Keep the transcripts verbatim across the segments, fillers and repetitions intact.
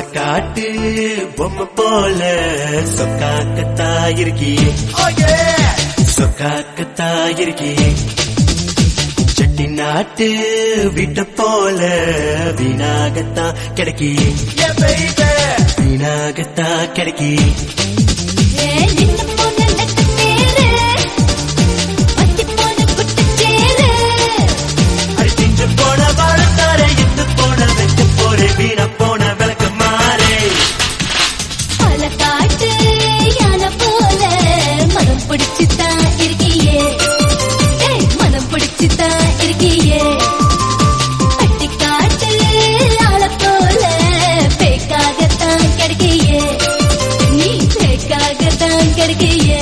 காட்டு பொம்மை போல சொக்காக்கத்தா இருக்கியே, சொக்காக்கத்தா இருக்கியே. செட்டி நாட்டு வீட்டை போல வீணாகத்தா கிடைக்கியே, வீணாகத்தா கிடைக்கியே. அடிச்சு போன வாழத்தார இந்து போன வெச்ச போரே வீண போன விளக்க மாறே. பல காட்டு யானை போல மனம் பிடிச்சுதான் இருக்கியே, மனம் பிடிச்சுதான் இருக்கியே. அட்டி காட்டு ஆள போல பேக்காகத்தான் கிடைக்கியே, நீ பேக்காகத்தான் கிடைக்கியே.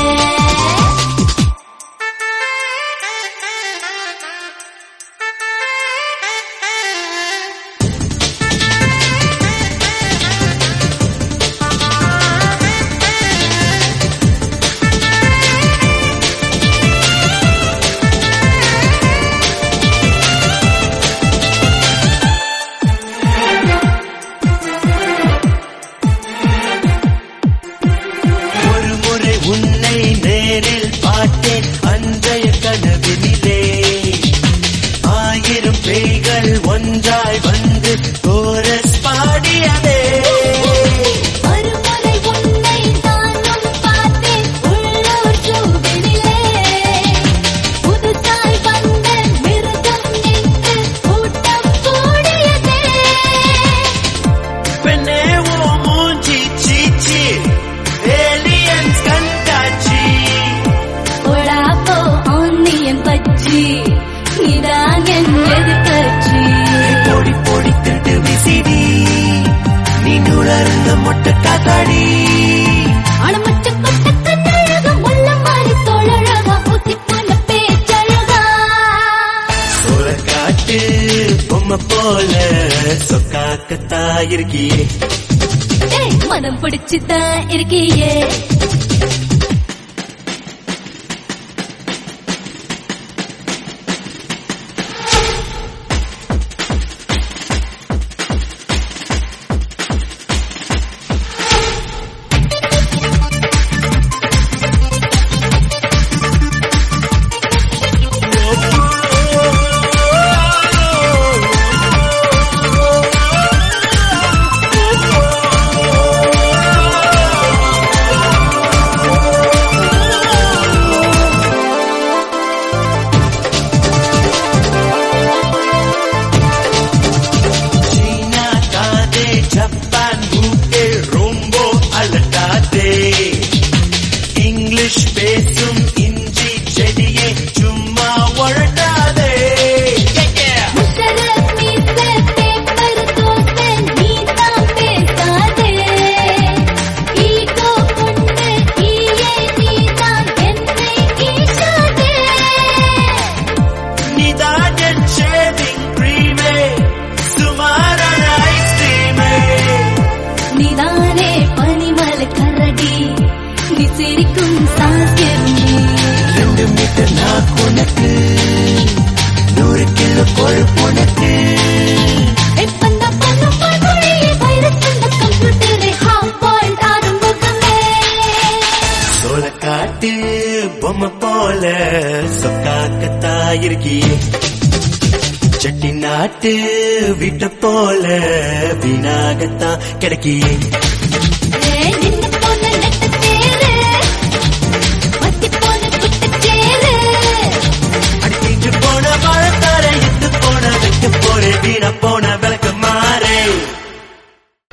உன்னை நேரில் பார்த்தேன் அன்றைய கனவினிலே, ஆயிரம் பேய்கள் ஒன்றாய் வந்து கோரஸ் பாடியதே. ஒருமுறை உன்னை நானும் பார்த்தேன் உள்ளூர் ஜூபினிலே, புதுசாய் வந்த மிருகம் நின்று கூட்டம் கூடியதே. பெண்ணே ஓ மூஞ்சி சீச்சி ஏலியன்ஸ் கண்டாச்சி, போடா போ ஆன்னியன் பச்சி, நீதான் என் எதிர்கட்சி. பொடி பொடி திருட்டு விசிடி, நீ நுழர்ந்த மொட்டை காத்தாடி. அடமட்டு பட்ட கண்ணழகம் உள்ள மாறி தோழழகா ஊத்தி போன பேச்சழகா. சோழ காட்டு பொம்மை போல சொக்காக்கத்தா இருக்கியே, மனம் பிடிச்சுதான் இருக்கியே. ஜப்பான் மூக்கே ரொம்ப அலட்டாதே, இங்கிலீஷ் பேசும் இஞ்சி செடியே சும்மா வழட்டாதே. நீதான் என் ஷேவிங் கிரீமே, சுமாரான ஐஸ்கிரீமே. நீதானே பனிமலை கரடி, நீ சிரிக்கும் சாஸ்திரம். ரெண்டு மீட்டர் நான் உனக்கு, நூறு கிலோ கொழுப்பு உனக்கு. சோழ காட்டு பொம்மை போல சொக்காக்கத்தா இருக்கியே, செட்டி நாட்டு வீட்டை போல வீணாகத்தான் கிடைக்கியே.